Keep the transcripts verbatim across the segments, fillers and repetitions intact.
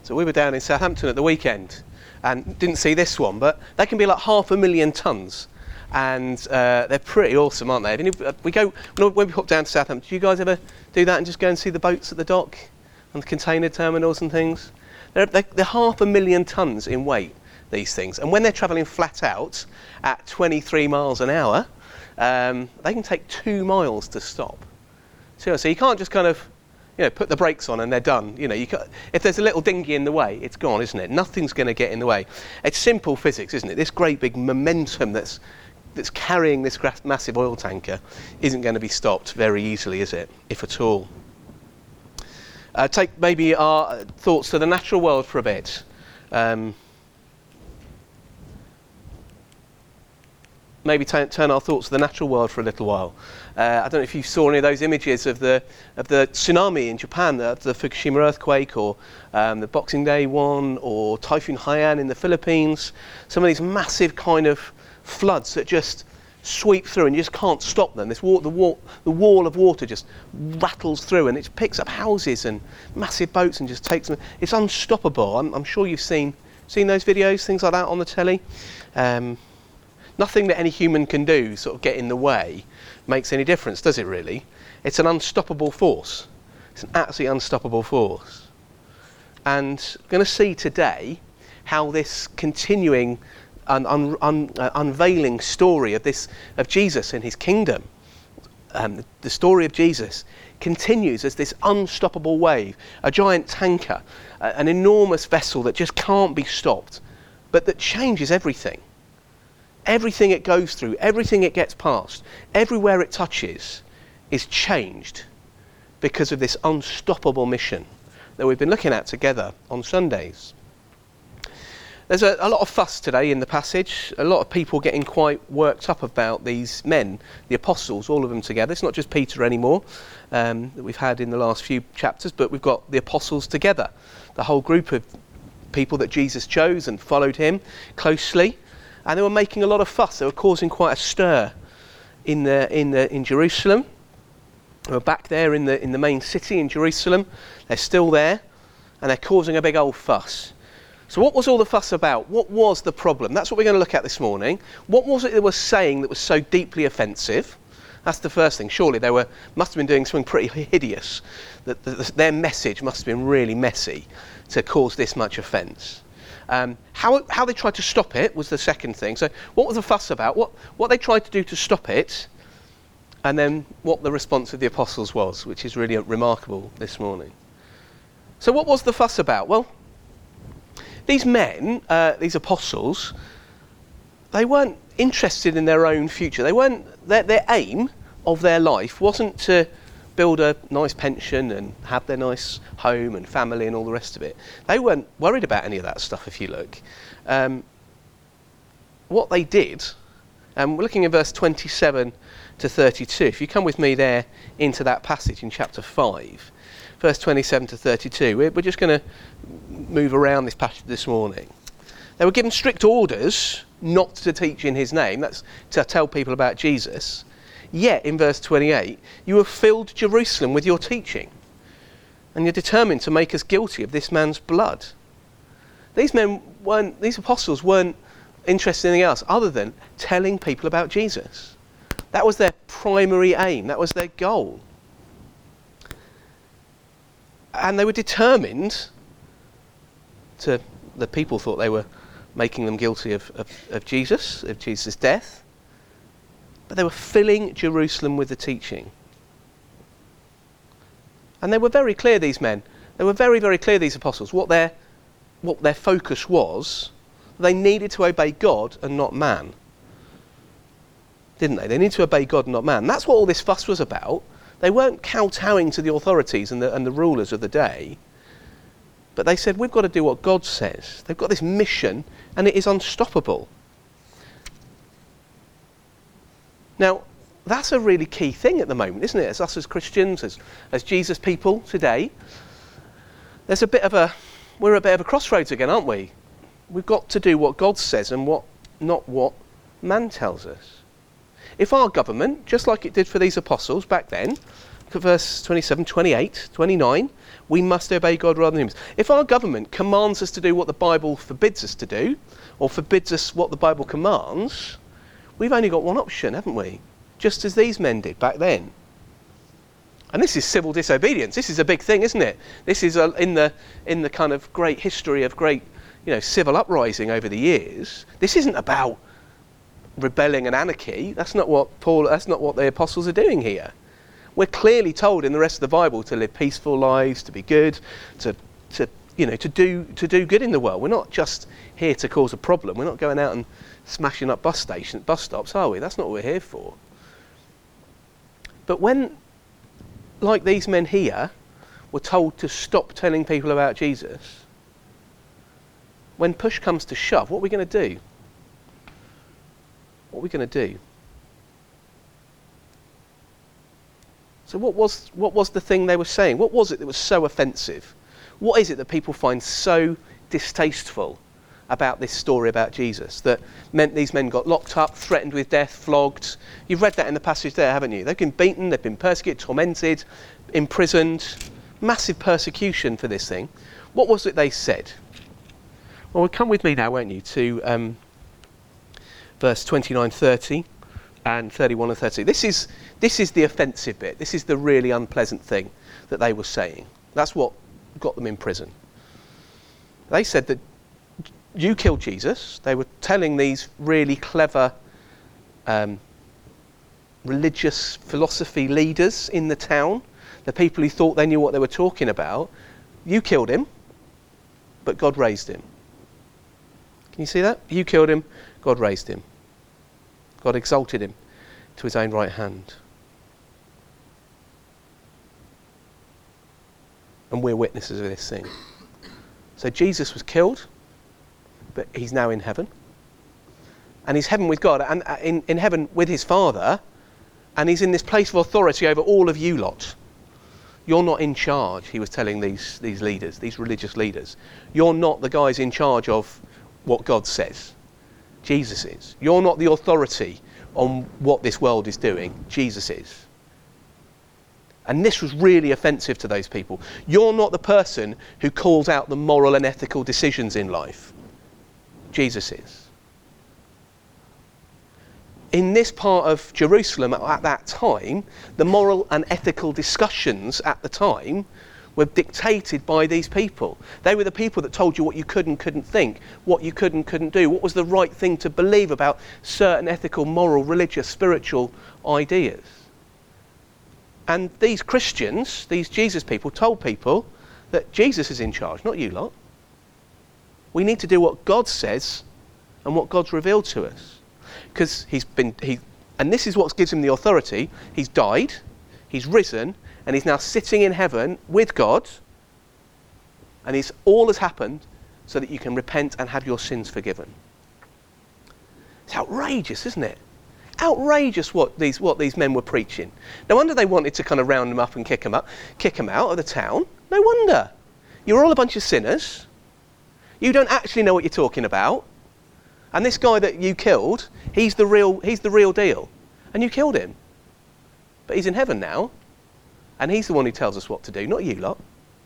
So we were down in Southampton at the weekend and didn't see this one, but they can be like half a million tonnes. And uh, they're pretty awesome, aren't they? We go, when we hop down to Southampton, do you guys ever do that and just go and see the boats at the dock and the container terminals and things? They're, they're, they're half a million tonnes in weight, these things. And when they're travelling flat out at twenty-three miles an hour, um, they can take two miles to stop. So, so you can't just kind of, you know, put the brakes on and they're done. You know, you can't, if there's a little dinghy in the way, it's gone, isn't it? Nothing's going to get in the way. It's simple physics, isn't it? This great big momentum that's that's carrying this massive oil tanker isn't going to be stopped very easily, is it? If at all. Uh, take maybe our thoughts to the natural world for a bit. Um, maybe t- turn our thoughts to the natural world for a little while. Uh, I don't know if you saw any of those images of the of the tsunami in Japan, the, the Fukushima earthquake, or um, the Boxing Day one, or Typhoon Haiyan in the Philippines. Some of these massive kind of floods that just sweep through and you just can't stop them. This wa- the, wa- the wall of water just rattles through and it picks up houses and massive boats and just takes them. It's unstoppable. I'm, I'm sure you've seen seen those videos, things like that on the telly. Um, nothing that any human can do sort of get in the way makes any difference, does it really? It's an unstoppable force. It's an absolutely unstoppable force. And we're going to see today how this continuing un, un, un, uh, unveiling story of this of Jesus and his kingdom, um, the, the story of Jesus, continues as this unstoppable wave, a giant tanker, uh, an enormous vessel that just can't be stopped, but that changes everything. Everything it goes through, everything it gets past, everywhere it touches is changed because of this unstoppable mission that we've been looking at together on Sundays. There's a, a lot of fuss today in the passage, a lot of people getting quite worked up about these men, the apostles, all of them together. It's not just Peter anymore um, that we've had in the last few chapters, but we've got the apostles together, the whole group of people that Jesus chose and followed him closely. And they were making a lot of fuss. They were causing quite a stir in the in the in Jerusalem. They were back there in the in the main city in Jerusalem. They're still there, and they're causing a big old fuss. So what was all the fuss about? What was the problem? That's what we're going to look at this morning. What was it they were saying that was so deeply offensive? That's the first thing. Surely they were must have been doing something pretty hideous. That the, the, their message must have been really messy to cause this much offence. Um, how how they tried to stop it was the second thing. So what was the fuss about? What what they tried to do to stop it, and then what the response of the apostles was, which is really remarkable this morning. So what was the fuss about? Well, these men, uh, these apostles, they weren't interested in their own future. They weren't. Their, their aim of their life wasn't to build a nice pension and have their nice home and family and all the rest of it. They weren't worried about any of that stuff, if you look. Um, what they did, and we're looking at verse twenty-seven to thirty-two. If you come with me there into that passage in chapter five, verse twenty-seven to thirty-two, we're, we're just going to move around this passage this morning. They were given strict orders not to teach in his name. That's to tell people about Jesus. Yet, in verse twenty-eight, you have filled Jerusalem with your teaching, and you're determined to make us guilty of this man's blood. These men weren't, these apostles weren't interested in anything else other than telling people about Jesus. That was their primary aim. That was their goal. And they were determined to, the people thought they were making them guilty of, of, of Jesus, of Jesus' death. But they were filling Jerusalem with the teaching. And they were very clear, these men. They were very, very clear, these apostles, what their what their focus was. They needed to obey God and not man. Didn't they? They needed to obey God and not man. That's what all this fuss was about. They weren't kowtowing to the authorities and the, and the rulers of the day. But they said, we've got to do what God says. They've got this mission, and it is unstoppable. Now, that's a really key thing at the moment, isn't it? As us as Christians, as, as Jesus people today, there's a bit of a, we're at a bit of a crossroads again, aren't we? We've got to do what God says and what, not what man tells us. If our government, just like it did for these apostles back then, Look at verse twenty-seven, twenty-eight, twenty-nine. We must obey God rather than humans. If our government commands us to do what the Bible forbids us to do, or forbids us what the Bible commands, we've only got one option, haven't we? Just as these men did back then. And this is civil disobedience. This is a big thing, isn't it? This is a, in the in the kind of great history of great, you know, civil uprising over the years. This isn't about rebelling and anarchy. That's not what Paul. That's not what the apostles are doing here. We're clearly told in the rest of the Bible to live peaceful lives, to be good, to to you know to do to do good in the world. We're not just here to cause a problem. We're not going out and smashing up bus stations, bus stops, are we? That's not what we're here for. But when, like these men here, were told to stop telling people about Jesus, when push comes to shove, what are we going to do? What are we going to do? So what was what was the thing they were saying? What was it that was so offensive? What is it that people find so distasteful about this story about Jesus that meant these men got locked up, threatened with death, flogged? You've read that in the passage there, haven't you? They've been beaten, they've been persecuted, tormented, imprisoned. Massive persecution for this thing. What was it they said? Well, come with me now, won't you, to um, verse twenty-nine, thirty and thirty-one and thirty. This is this is the offensive bit. This is the really unpleasant thing that they were saying. That's what got them in prison. They said that you killed Jesus. They were telling these really clever um, religious philosophy leaders in the town, the people who thought they knew what they were talking about, you killed him, but God raised him. Can you see that? You killed him, God raised him. God exalted him to his own right hand. And we're witnesses of this thing. So Jesus was killed, but he's now in heaven. And he's heaven with God, and uh, in, in heaven with his Father, and he's in this place of authority over all of you lot. You're not in charge, he was telling these, these leaders, these religious leaders. You're not the guys in charge of what God says. Jesus is. You're not the authority on what this world is doing. Jesus is. And this was really offensive to those people. You're not the person who calls out the moral and ethical decisions in life. Jesus is. In this part of Jerusalem at that time, the moral and ethical discussions at the time were dictated by these people. They were the people that told you what you could and couldn't think, what you could and couldn't do, what was the right thing to believe about certain ethical, moral, religious, spiritual ideas. And these Christians, these Jesus people, told people that Jesus is in charge, not you lot. We need to do what God says and what God's revealed to us. Because he's been, he, and this is what gives him the authority. He's died, he's risen, and he's now sitting in heaven with God. And it's all has happened so that you can repent and have your sins forgiven. It's outrageous, isn't it? Outrageous what these what these men were preaching. No wonder they wanted to kind of round them up and kick them up, kick them out of the town. No wonder. You're all a bunch of sinners. You don't actually know what you're talking about. And this guy that you killed, he's the real he's the real deal. And you killed him. But he's in heaven now. And he's the one who tells us what to do, not you lot.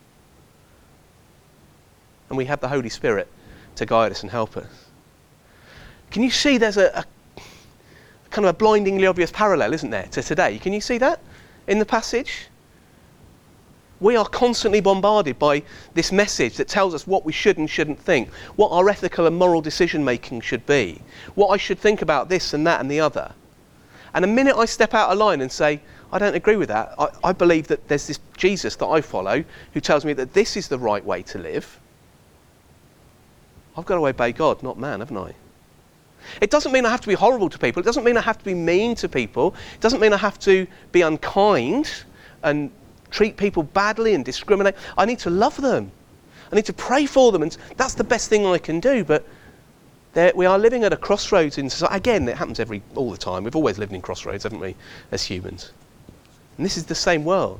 And we have the Holy Spirit to guide us and help us. Can you see there's a, a kind of a blindingly obvious parallel, isn't there, to today? Can you see that in the passage? We are constantly bombarded by this message that tells us what we should and shouldn't think, what our ethical and moral decision making should be, what I should think about this and that and the other. And the minute I step out of line and say, I don't agree with that, I, I believe that there's this Jesus that I follow who tells me that this is the right way to live, I've got to obey God, not man, haven't I? It doesn't mean I have to be horrible to people. It doesn't mean I have to be mean to people. It doesn't mean I have to be unkind and treat people badly and discriminate. I need to love them. I need to pray for them, and that's the best thing I can do. But there, we are living at a crossroads in society. Again, it happens every all the time. We've always lived in crossroads, haven't we, as humans? And this is the same world.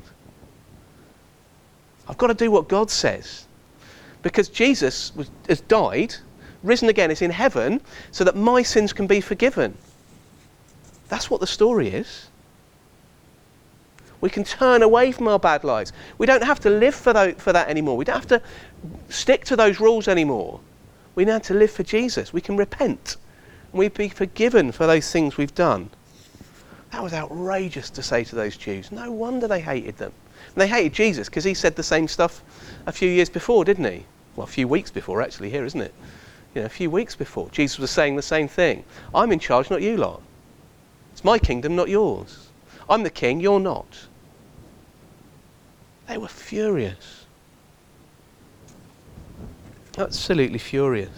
I've got to do what God says. Because Jesus was, has died, risen again, is in heaven, so that my sins can be forgiven. That's what the story is. We can turn away from our bad lives. We don't have to live for that, for that anymore. We don't have to stick to those rules anymore. We now have to live for Jesus. We can repent. And we be forgiven for those things we've done. That was outrageous to say to those Jews. No wonder they hated them. And they hated Jesus because he said the same stuff a few years before, didn't he? Well, a few weeks before, actually, here, isn't it? You know, a few weeks before. Jesus was saying the same thing. I'm in charge, not you lot. It's my kingdom, not yours. I'm the king, you're not. They were furious. Absolutely furious.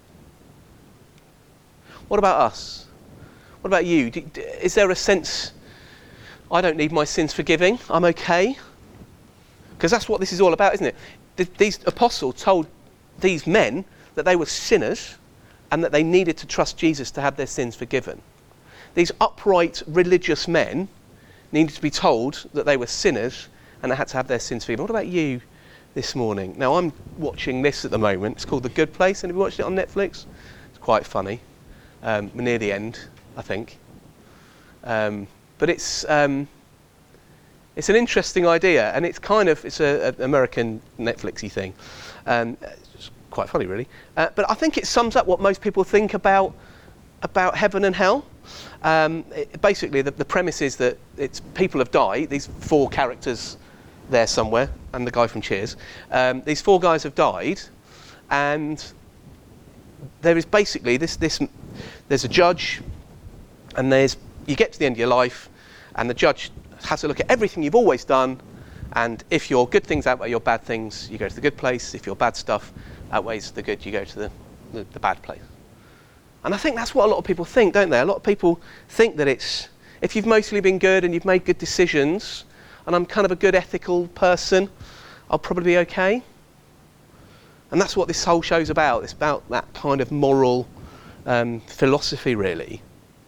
What about us? What about you? Do, is there a sense, I don't need my sins forgiving, I'm okay? Because that's what this is all about, isn't it? The, these apostles told these men that they were sinners and that they needed to trust Jesus to have their sins forgiven. These upright religious men needed to be told that they were sinners and they had to have their sins forgiven. What about you this morning? Now, I'm watching this at the moment. It's called The Good Place. Anybody watched it on Netflix? It's quite funny. Um, we're near the end, I think. Um, but it's um, it's an interesting idea, and it's kind of, it's an American Netflixy thing. Um, it's quite funny, really. Uh, but I think it sums up what most people think about about heaven and hell. Um, it, basically, the, the premise is that it's people have died. These four characters there somewhere, and the guy from Cheers. Um, these four guys have died, and there is basically this this. There's a judge, and there's you get to the end of your life, and the judge has to look at everything you've always done, and if your good things outweigh your bad things, you go to the good place. If your bad stuff outweighs the good, you go to the, the, the bad place. And I think that's what a lot of people think, don't they? A lot of people think that it's, if you've mostly been good and you've made good decisions, and I'm kind of a good ethical person, I'll probably be okay. And that's what this whole show's about. It's about that kind of moral um, philosophy, really.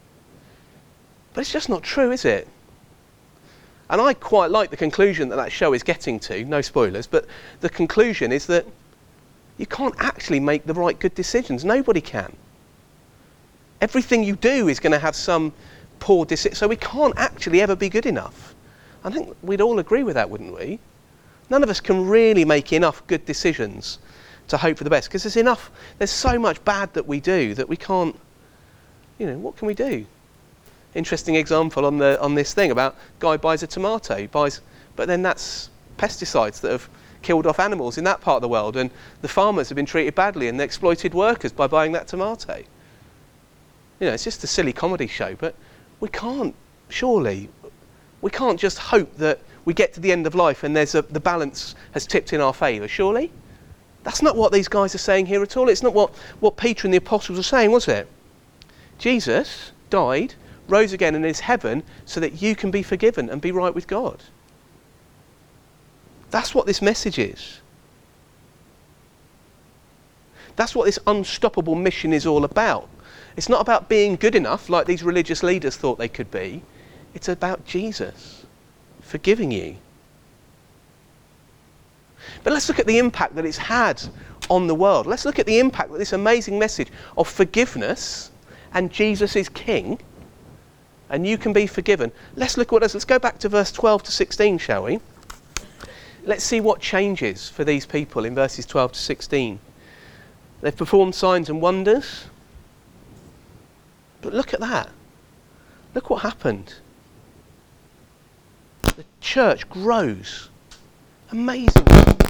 But it's just not true, is it? And I quite like the conclusion that that show is getting to, no spoilers, but the conclusion is that you can't actually make the right good decisions. Nobody can. Everything you do is going to have some poor decision, so we can't actually ever be good enough. I think we'd all agree with that, wouldn't we? None of us can really make enough good decisions to hope for the best, because there's enough, there's so much bad that we do that we can't, you know, what can we do? Interesting example on the on this thing about guy buys a tomato, buys, but then that's pesticides that have killed off animals in that part of the world, and the farmers have been treated badly and they exploited workers by buying that tomato. You know, it's just a silly comedy show, but we can't, surely, we can't just hope that we get to the end of life and there's a, the balance has tipped in our favour, surely? That's not what these guys are saying here at all. It's not what, what Peter and the apostles are saying, was it? Jesus died, rose again and is heaven so that you can be forgiven and be right with God. That's what this message is. That's what this unstoppable mission is all about. It's not about being good enough like these religious leaders thought they could be. It's about Jesus forgiving you. But let's look at the impact that it's had on the world. Let's look at the impact that this amazing message of forgiveness and Jesus is King and you can be forgiven. Let's look at what else. Let's go back to verse twelve to sixteen, shall we? Let's see what changes for these people in verses twelve to sixteen. They've performed signs and wonders. But look at that. Look what happened. The church grows. Amazing.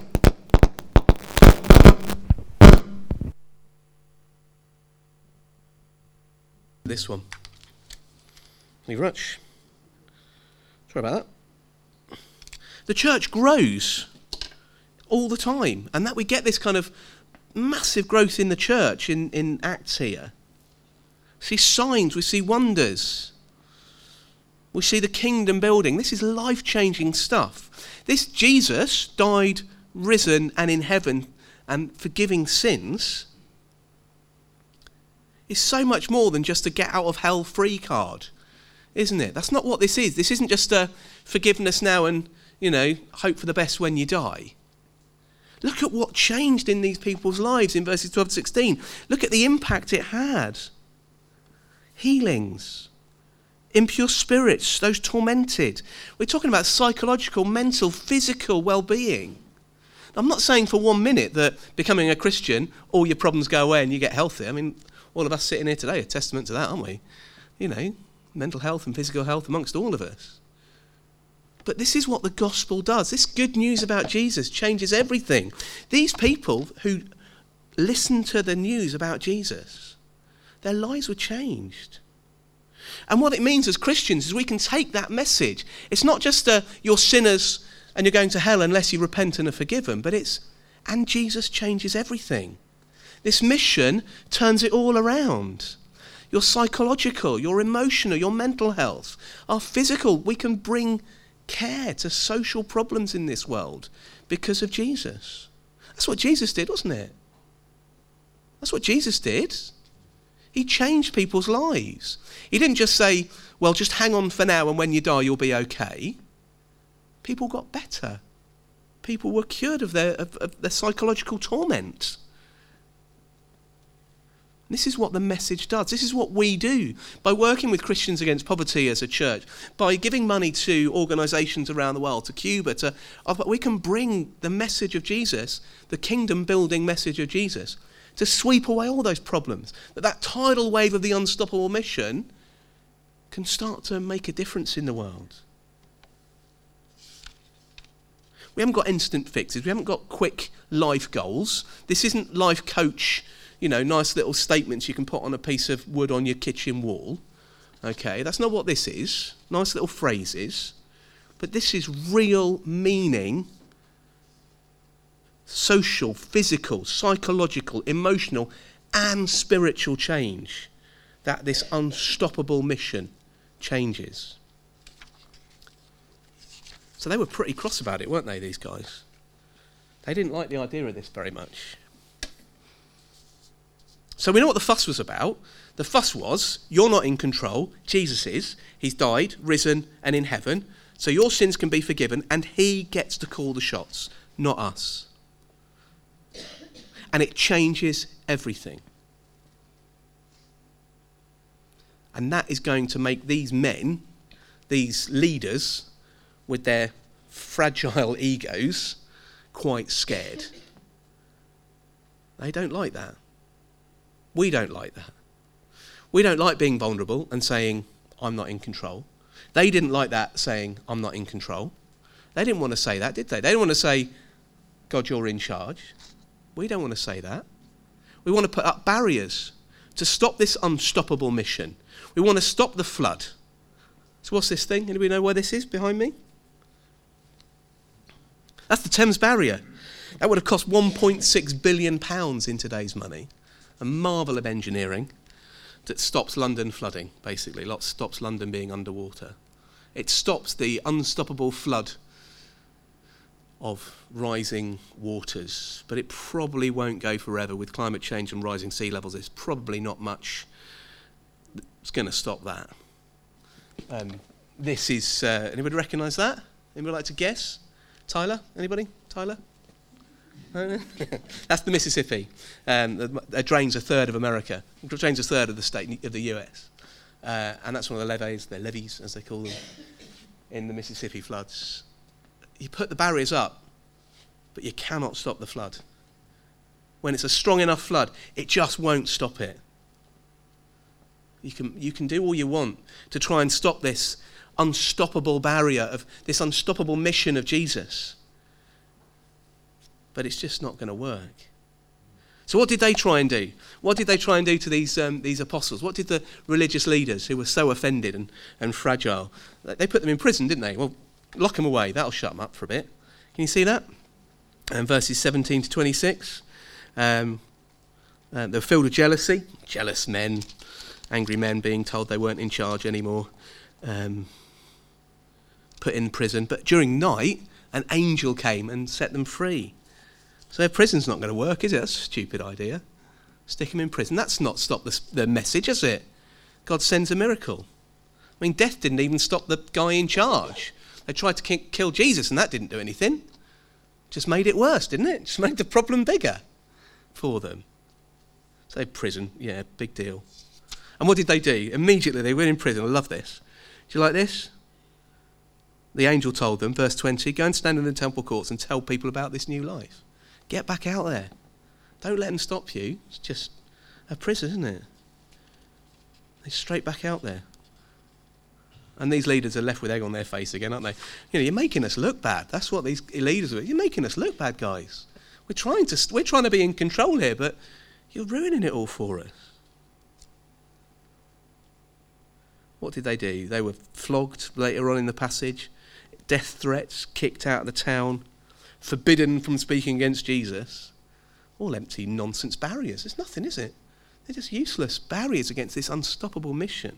This one. Thank you very much. Sorry about that. The church grows all the time, and that we get this kind of massive growth in the church in, in Acts here. We see signs, we see wonders. We see the kingdom building. This is life-changing stuff. This Jesus died, risen, and in heaven, and forgiving sins is so much more than just a get-out-of-hell-free card, isn't it? That's not what this is. This isn't just a forgiveness now and, you know, hope for the best when you die. Look at what changed in these people's lives in verses twelve to sixteen. Look at the impact it had. Healings, impure spirits, those tormented. We're talking about psychological, mental, physical well-being. I'm not saying for one minute that becoming a Christian, all your problems go away and you get healthy. I mean, all of us sitting here today are testament to that, aren't we? You know, mental health and physical health amongst all of us. But this is what the gospel does. This good news about Jesus changes everything. These people who listened to the news about Jesus, their lives were changed. And what it means as Christians is we can take that message. It's not just a, you're sinners and you're going to hell unless you repent and are forgiven, but it's, and Jesus changes everything. This mission turns it all around. Your psychological, your emotional, your mental health, our physical, we can bring care to social problems in this world because of Jesus. That's what Jesus did, wasn't it? That's what Jesus did. He changed people's lives. He didn't just say, well, just hang on for now and when you die you'll be okay. People got better. People were cured of their, of, of their psychological torment. This is what the message does. This is what we do. By working with Christians Against Poverty as a church, by giving money to organisations around the world, to Cuba, to, we can bring the message of Jesus, the kingdom-building message of Jesus, to sweep away all those problems. That that tidal wave of the unstoppable mission can start to make a difference in the world. We haven't got instant fixes. We haven't got quick life goals. This isn't life coach, you know, nice little statements you can put on a piece of wood on your kitchen wall. Okay, that's not what this is. Nice little phrases. But this is real meaning, social, physical, psychological, emotional, and spiritual change that this unstoppable mission changes. So they were pretty cross about it, weren't they, these guys? They didn't like the idea of this very much. So we know what the fuss was about. The fuss was, you're not in control, Jesus is. He's died, risen, and in heaven. So your sins can be forgiven, and he gets to call the shots, not us. And it changes everything. And that is going to make these men, these leaders, with their fragile egos, quite scared. They don't like that. We don't like that. We don't like being vulnerable and saying, I'm not in control. They didn't like that, saying, I'm not in control. They didn't want to say that, did they? They didn't want to say, God, you're in charge. We don't want to say that. We want to put up barriers to stop this unstoppable mission. We want to stop the flood. So what's this thing? Anybody know where this is behind me? That's the Thames Barrier. That would have cost one point six billion pounds in today's money. A marvel of engineering that stops London flooding, basically. It stops London being underwater. It stops the unstoppable flood of rising waters. But it probably won't go forever with climate change and rising sea levels. There's probably not much that's going to stop that. Um, this is, uh, anybody recognise that? Anybody like to guess? Tyler? Anybody? Tyler? That's the Mississippi. Um, it drains a third of America. It drains a third of the state of the U S. Uh, and that's one of the levees, the levees as they call them, in the Mississippi floods. You put the barriers up, but you cannot stop the flood. When it's a strong enough flood, it just won't stop it. You can you can do all you want to try and stop this unstoppable barrier of this unstoppable mission of Jesus. But it's just not going to work. So what did they try and do? What did they try and do to these um, these apostles? What did the religious leaders who were so offended and, and fragile? They put them in prison, didn't they? Well, lock them away. That'll shut them up for a bit. Can you see that? And verses seventeen to twenty-six. Um, uh, they were filled with jealousy. Jealous men. Angry men being told they weren't in charge anymore. Um, put in prison. But during night, an angel came and set them free. So their prison's not going to work, is it? That's a stupid idea. Stick them in prison. That's not stopped the, the message, has it? God sends a miracle. I mean, death didn't even stop the guy in charge. They tried to ki- kill Jesus and that didn't do anything. Just made it worse, didn't it? Just made the problem bigger for them. So prison, yeah, big deal. And what did they do? Immediately they went in prison. I love this. Do you like this? The angel told them, verse twenty, go and stand in the temple courts and tell people about this new life. Get back out there. Don't let them stop you. It's just a prison, isn't it? They're straight back out there. And these leaders are left with egg on their face again, aren't they? You know, you're making us look bad. That's what these leaders are. You're making us look bad, guys. We're trying to we're trying to be in control here, but you're ruining it all for us. What did they do? They were flogged later on in the passage, death threats, kicked out of the town, forbidden from speaking against Jesus. All empty nonsense barriers. There's nothing, is it? They're just useless barriers against this unstoppable mission.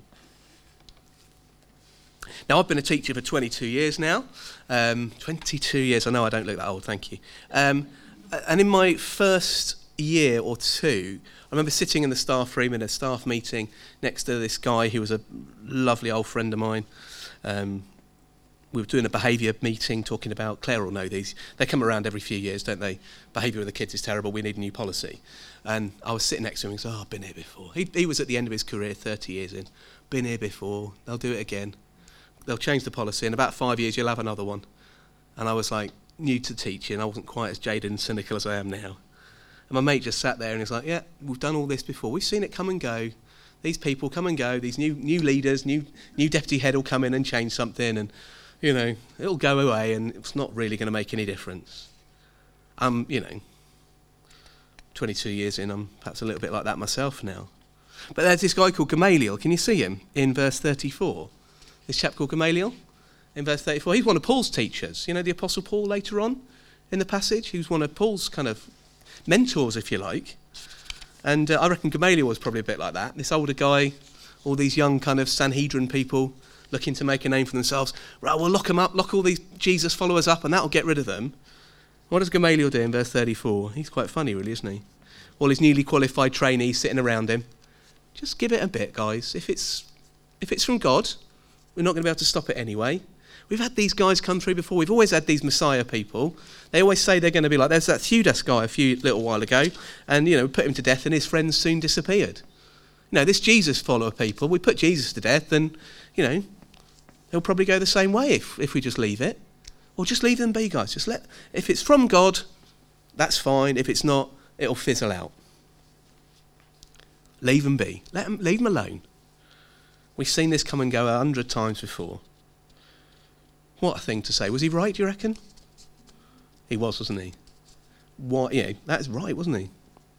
Now, I've been a teacher for twenty-two years now. Um, twenty-two years. I know I don't look that old, thank you. Um, and in my first year or two, I remember sitting in the staff room in a staff meeting next to this guy who was a lovely old friend of mine. Um, we were doing a behaviour meeting talking about, Claire will know these, they come around every few years, don't they? Behaviour of the kids is terrible, we need a new policy. And I was sitting next to him and he said, oh, I've been here before. He, he was at the end of his career, thirty years in. Been here before, they'll do it again. They'll change the policy, in about five years you'll have another one. And I was like, new to teaching, I wasn't quite as jaded and cynical as I am now. And my mate just sat there and he's like, yeah, we've done all this before. We've seen it come and go. These people come and go. These new new leaders, new new deputy head will come in and change something and, you know, it'll go away and it's not really going to make any difference. Um, you know, twenty-two years in, I'm perhaps a little bit like that myself now. But there's this guy called Gamaliel. Can you see him in verse thirty-four? This chap called Gamaliel in verse thirty-four. He's one of Paul's teachers. You know, the Apostle Paul later on in the passage. He was one of Paul's kind of mentors, if you like. And uh, I reckon Gamaliel was probably a bit like that. This older guy, all these young kind of Sanhedrin people looking to make a name for themselves. Right, we'll lock them up, lock all these Jesus followers up, and that'll get rid of them. What does Gamaliel do in verse thirty-four? He's quite funny, really, isn't he? All his newly qualified trainees sitting around him. Just give it a bit, guys. If it's if it's from God, we're not going to be able to stop it anyway. We've had these guys come through before. We've always had these Messiah people. They always say they're going to be like, there's that Theudas guy a few little while ago, and, you know, put him to death and his friends soon disappeared. You know, this Jesus follower people, we put Jesus to death and, you know, he'll probably go the same way if, if we just leave it. Or just leave them be, guys. Just let, if it's from God, that's fine. If it's not, it'll fizzle out. Leave them be. Let them, leave them alone. We've seen this come and go a hundred times before. What a thing to say. Was he right, do you reckon? He was, wasn't he? What? Yeah, that's right, wasn't he?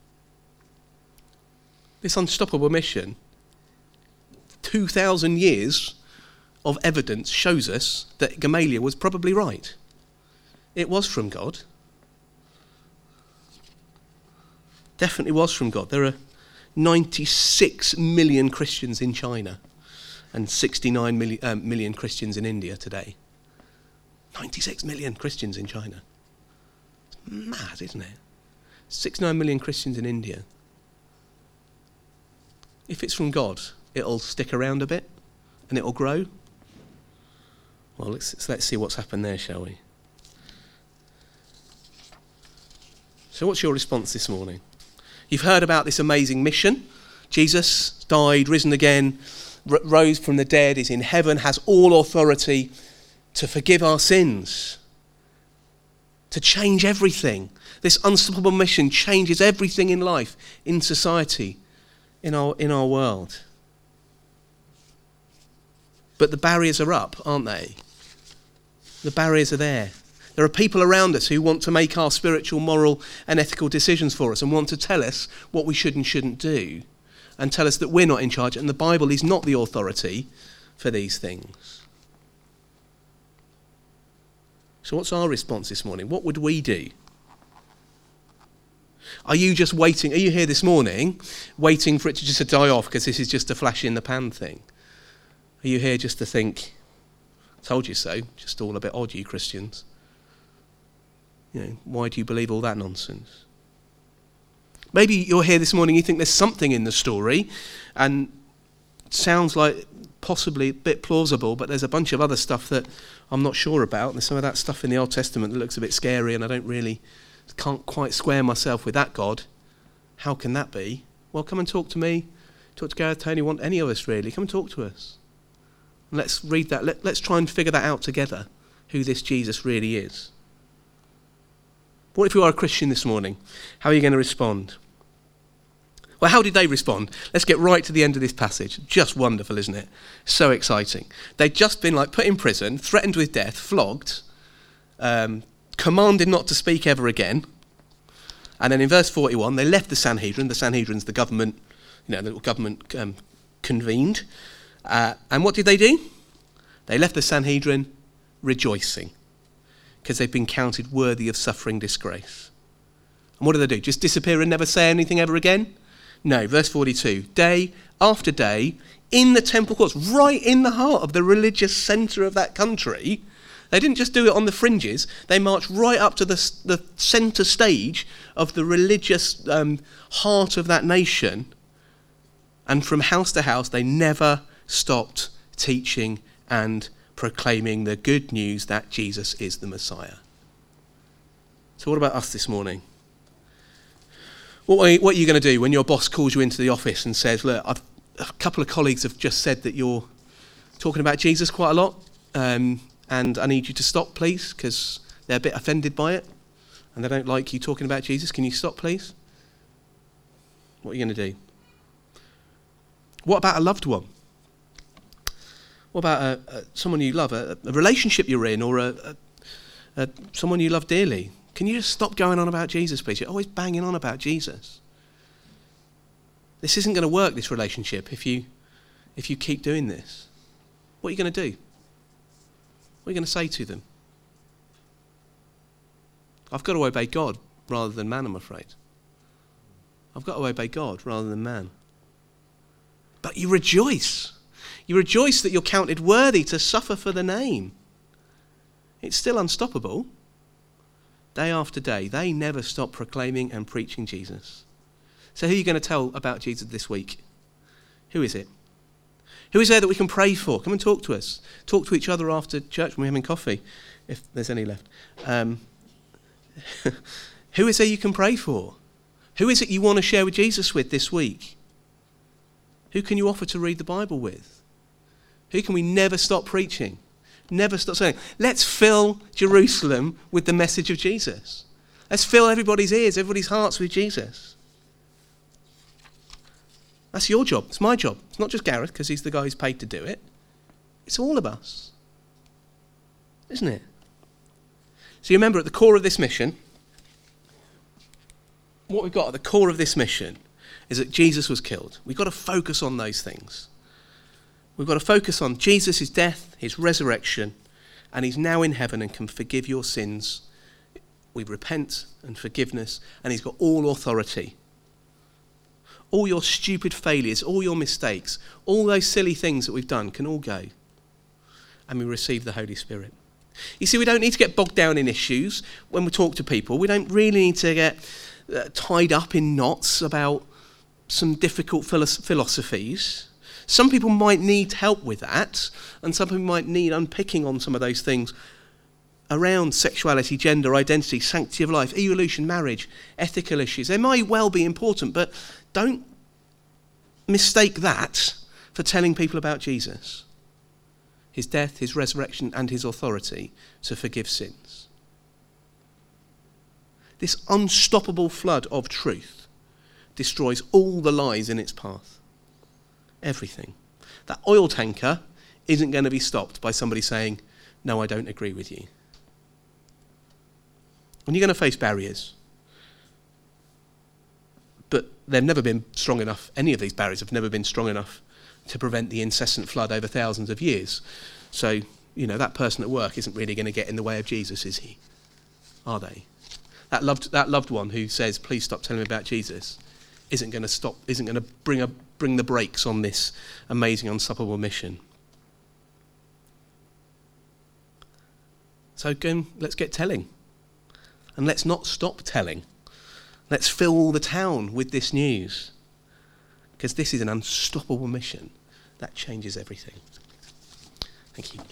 This unstoppable mission, two thousand years of evidence shows us that Gamaliel was probably right. It was from God. Definitely was from God. There are ninety-six million Christians in China and sixty-nine million, um, million Christians in India today. ninety-six million Christians in China. It's mad, isn't it? sixty-nine million Christians in India. If it's from God, it'll stick around a bit and it'll grow. Well, let's, let's see what's happened there, shall we? So what's your response this morning? You've heard about this amazing mission. Jesus died, risen again, r- rose from the dead, is in heaven, has all authority to forgive our sins, to change everything. This unstoppable mission changes everything in life, in society, in our in our world. But the barriers are up, aren't they? The barriers are there. There are people around us who want to make our spiritual, moral and ethical decisions for us and want to tell us what we should and shouldn't do and tell us that we're not in charge and the Bible is not the authority for these things. So what's our response this morning? What would we do? Are you just waiting? Are you here this morning waiting for it to just die off because this is just a flash in the pan thing? Are you here just to think, told you so, just all a bit odd, you Christians? You know, why do you believe all that nonsense? Maybe you're here this morning, you think there's something in the story and it sounds like possibly a bit plausible, but there's a bunch of other stuff that I'm not sure about. There's some of that stuff in the Old Testament that looks a bit scary and I don't really, can't quite square myself with that God. How can that be? Well, come and talk to me. Talk to Gareth, Tony, want any of us really. Come and talk to us. Let's read that. Let, let's try and figure that out together, who this Jesus really is. What if you are a Christian this morning? How are you going to respond? Well, how did they respond? Let's get right to the end of this passage. Just wonderful, isn't it? So exciting. They'd just been like put in prison, threatened with death, flogged, um, commanded not to speak ever again. And then in verse forty-one, they left the Sanhedrin. The Sanhedrin's the government, you know, the government um, convened. Uh, and what did they do? They left the Sanhedrin rejoicing because they've been counted worthy of suffering disgrace. And what do they do? Just disappear and never say anything ever again? No, verse forty-two, day after day in the temple courts, right in the heart of the religious centre of that country. They didn't just do it on the fringes, they marched right up to the, the centre stage of the religious um, heart of that nation. And from house to house, they never stopped teaching and proclaiming the good news that Jesus is the Messiah. So what about us this morning? What are you, what are you going to do when your boss calls you into the office and says, look, I've, a couple of colleagues have just said that you're talking about Jesus quite a lot, um, and I need you to stop, please, because they're a bit offended by it, and they don't like you talking about Jesus. Can you stop, please? What are you going to do? What about a loved one? What about a, a, someone you love, a, a relationship you're in, or a, a, a, someone you love dearly? Can you just stop going on about Jesus, please? You're always banging on about Jesus. This isn't going to work, this relationship, if you if you keep doing this. What are you going to do? What are you going to say to them? I've got to obey God rather than man, I'm afraid. I've got to obey God rather than man. But you rejoice. You rejoice that you're counted worthy to suffer for the name. It's still unstoppable. Day after day, they never stop proclaiming and preaching Jesus. So who are you going to tell about Jesus this week? Who is it? Who is there that we can pray for? Come and talk to us. Talk to each other after church when we're having coffee, if there's any left. Um, who is there you can pray for? Who is it you want to share with Jesus with this week? Who can you offer to read the Bible with? Who can we never stop preaching? Never stop saying, let's fill Jerusalem with the message of Jesus. Let's fill everybody's ears, everybody's hearts with Jesus. That's your job. It's my job. It's not just Gareth, because he's the guy who's paid to do it. It's all of us. Isn't it? So you remember, at the core of this mission, what we've got at the core of this mission is that Jesus was killed. We've got to focus on those things. We've got to focus on Jesus' death, his resurrection, and he's now in heaven and can forgive your sins. We repent and forgiveness, and he's got all authority. All your stupid failures, all your mistakes, all those silly things that we've done can all go. And we receive the Holy Spirit. You see, we don't need to get bogged down in issues when we talk to people. We don't really need to get uh, tied up in knots about some difficult philosophies. Some people might need help with that, and some people might need unpicking on some of those things around sexuality, gender, identity, sanctity of life, evolution, marriage, ethical issues. They might well be important, but don't mistake that for telling people about Jesus, his death, his resurrection, and his authority to forgive sins. This unstoppable flood of truth destroys all the lies in its path. Everything. That oil tanker isn't going to be stopped by somebody saying, no, I don't agree with you. And you're going to face barriers. But they've never been strong enough, any of these barriers have never been strong enough to prevent the incessant flood over thousands of years. So, you know, that person at work isn't really going to get in the way of Jesus, is he? Are they? That loved, that loved one who says, please stop telling me about Jesus, isn't going to stop, isn't going to bring a bring the brakes on this amazing, unstoppable mission. So go and, let's get telling. And let's not stop telling. Let's fill the town with this news. Because this is an unstoppable mission that changes everything. Thank you.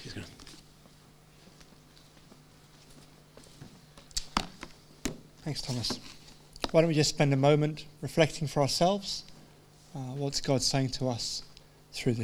Thanks, Thomas. Why don't we just spend a moment reflecting for ourselves? Uh, what's God saying to us through this?